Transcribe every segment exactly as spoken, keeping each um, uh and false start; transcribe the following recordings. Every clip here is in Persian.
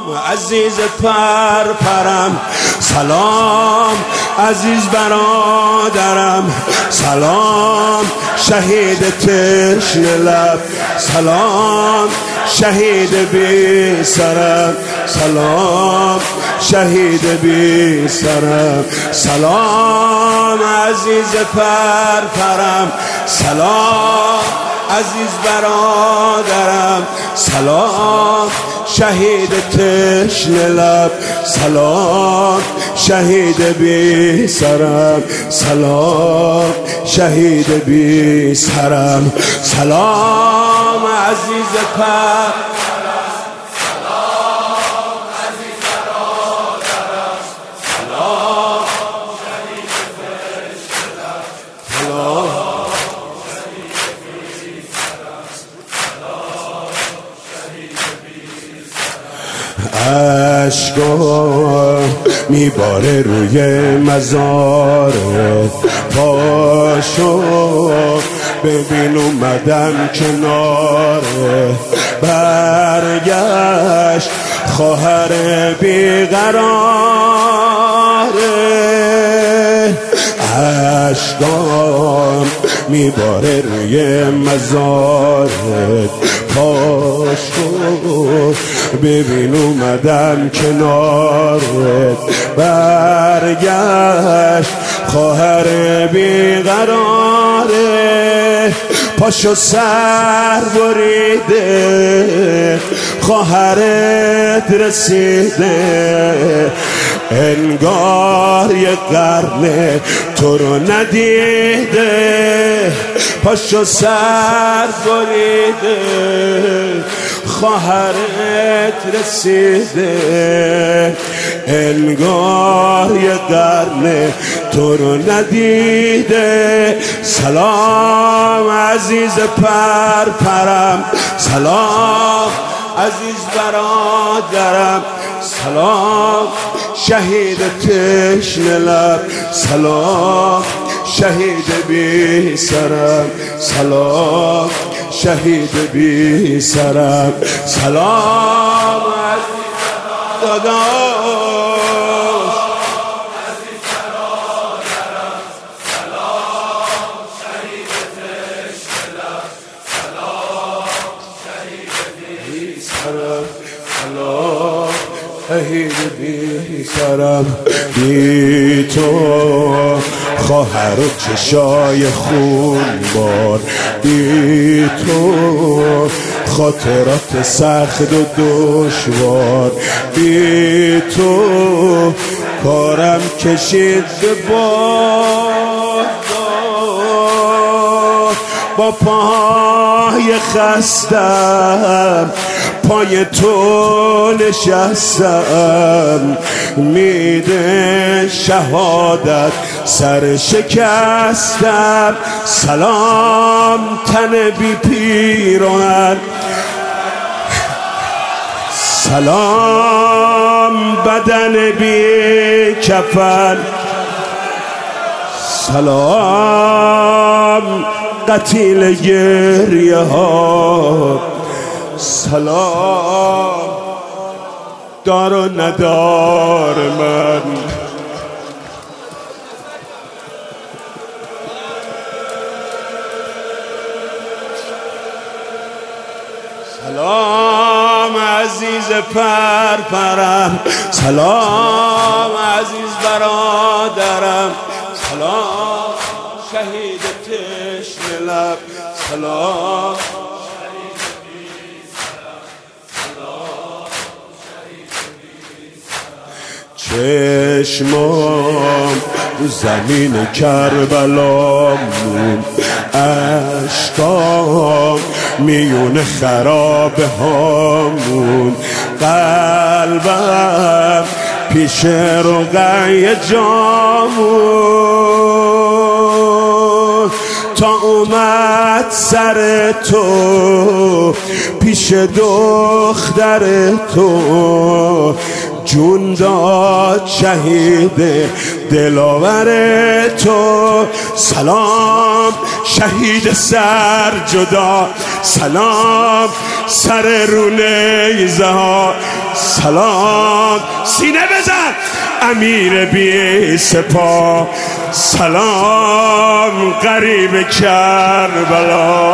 عزیز پر پرم، سلام عزیز برادرم، سلام شهید تشنه لب، سلام شهید بی سرم، سلام شهید بی سرم، سلام عزیز پر پرم، سلام عزیز برادرم، سلام شهید تشنه لب، سلام شهید بی سرم، سلام شهید بی سرم، سلام عزیز پر، سلام عزیز برادرم، سلام شهید تشنه لب، سلام شهید بی سرم، سلام شهید بی سرم. عشقم میباره روی مزارت، پاشو ببین اومدم کناره، برگشت خواهر بیقراره، عشقم میباره روی مزارت، پاشو ببین اومدم کنارت، برگشت خواهر بیقراره، پاشو سر بریده خواهرت رسیده، انگار یه قرن تو رو ندیده، پاشو سر بریده خواهرت رسیده، انگار یه قرن تو رو ندیده، سلام عزیز پر پرم، سلام عزیز برادرم، سلام شهید تشنه لب، سلام شهید بی سرم، سلام شهید بی سرم، سلام عزیز داداش، عزیز برادرم، سلام شهید تشنه لب، سلام شهید بی سرم، سلام شهید بی سرم، بی تو خواهر و چشای خون بار، بی تو خاطرات سخت و دشوار، بی تو کارم کشید به باد، با پای خستم پای تو نشستم، میده شهادت سر شکستم، سلام تن بی پیراهن، سلام بدن بی کفن، سلام قتیل گریه ها، سلام دار و ندار من، سلام عزیز پر پرم، سلام عزیز برادرم، سلام شهید تشنه لب، سلام چشمام رو زمین کربلامون، عشقام میون خرابه هامون، قلبم پیش رقیه جامون، تا اومد سر تو پیش دختر تو، جون داد شهید دلاور تو، سلام شهید سر جدا، سلام سر رو نیزه ها، سلام سینه بزن امیر بی سپاه سلام غریب کربلا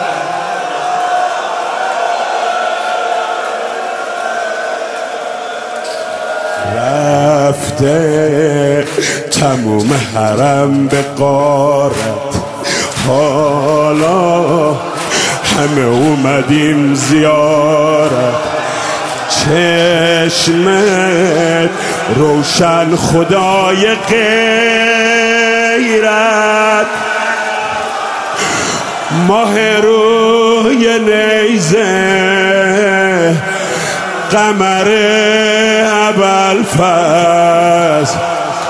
رفته تموم حرم به غارت حالا همه اومدیم زیارت چشمت روشن خدای غیرت ماه روی نیزه قمر ابوالفضل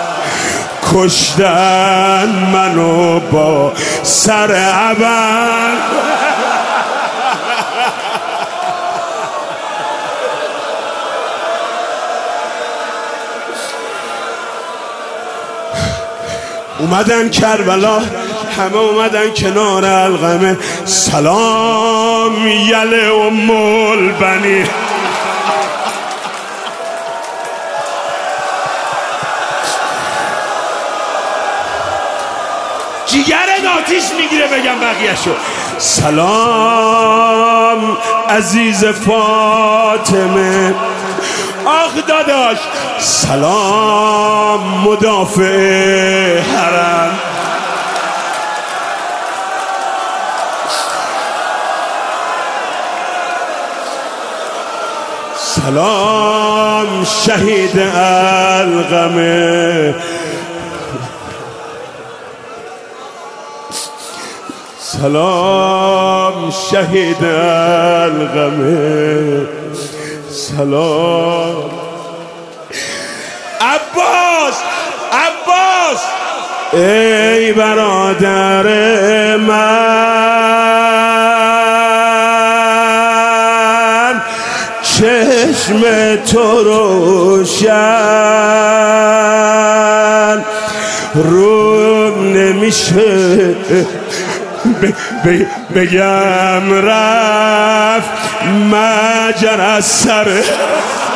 کشتن منو با سر ابل اومدن کربلا همه اومدن کنار القمه سلام یله ام البنی جیگر آتیش میگیره بگم بقیه‌شو سلام عزیز فاطمه آخ داداش سلام مدافع حرم سلام شهید القمه سلام شهید القمه سلام عباس عباس ای برادر من چشم تو روشن روم نمیشه بگم رفت مجر از سر